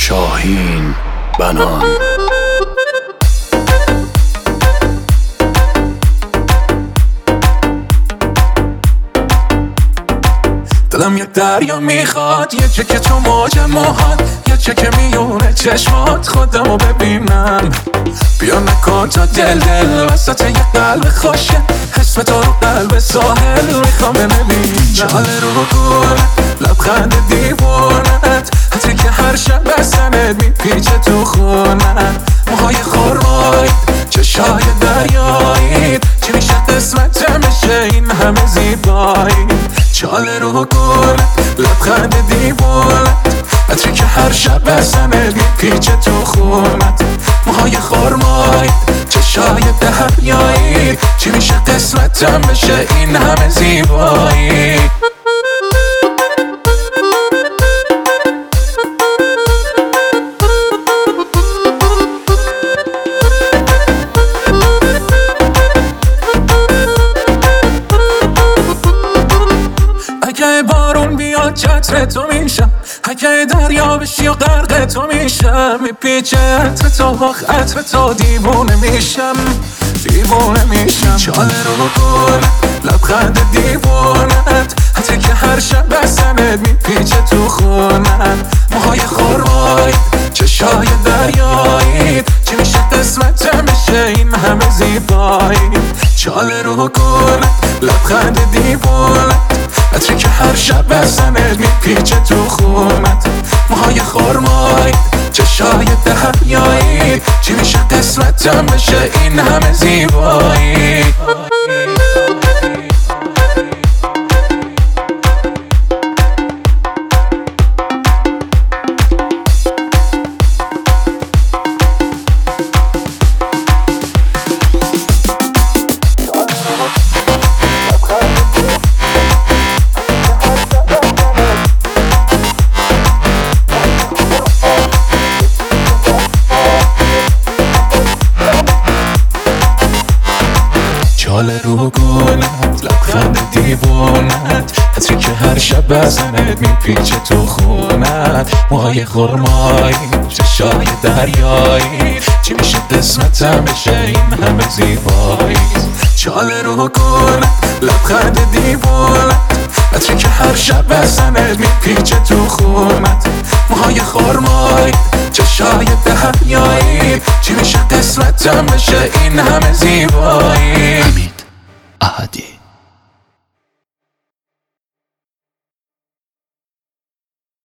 شاهین بنان. دلم یک دریا میخواد، یه چکه تو موج موهات، یه چکه میونه چشمات، خودمو ببینم. بیا نکن تا دل وسط یه قلب خوشه، اسم تو رو قلب ساحل میخوام ببینم. جاله رو گونه لبخند دیوونت، حتی که هر شب بسنت میپیچه تو خونت. موهای خرمایی، چشای دریایی، چی میشه قسمتم بشه این همه زیبایی. چاله رو گونه لبخند دیوونت، عطری که هر شب بسنت میپیچه تو خونت. موهای خرمایی، چشای دریایی، چی میشه قسمتم بشه این همه زیبایی. اگه بارون بیاد چتر تو میشم، اگه دریا بشی و غرق تو میشم. میپیچه عطر تو عطر تو، دیوونه میشم دیوونه میشم. چاله رو گونه لبخند دیوونت، حتی که هر شب بسنت میپیچه تو خونت. موهای خرمایی، چشای دریایی، چی میشه قسمتم بشه این همه زیبایی. چاله رو گونه لبخند دیوونت، عطری که هر شب بسنت میپیچه تو خونت. موهای خرمایی، چشای دریایی، چی میشه قسمتم بشه این همه زیبایی. چاله رو گونت لبخند دیوونت، عطری که هر شب بزنت میپیچه تو خونت. موهای خرمایی، چشای دریایی، چی میشه قسمتم بشه این همه زیبایی. چاله رو گونت لبخند دیوونت، عطری که هر شب بزنت میپیچه تو خونت. موهای خرمایی، چشای دریایی، چی میشه قسمتم بشه این همه زیبایی. حمید احدی.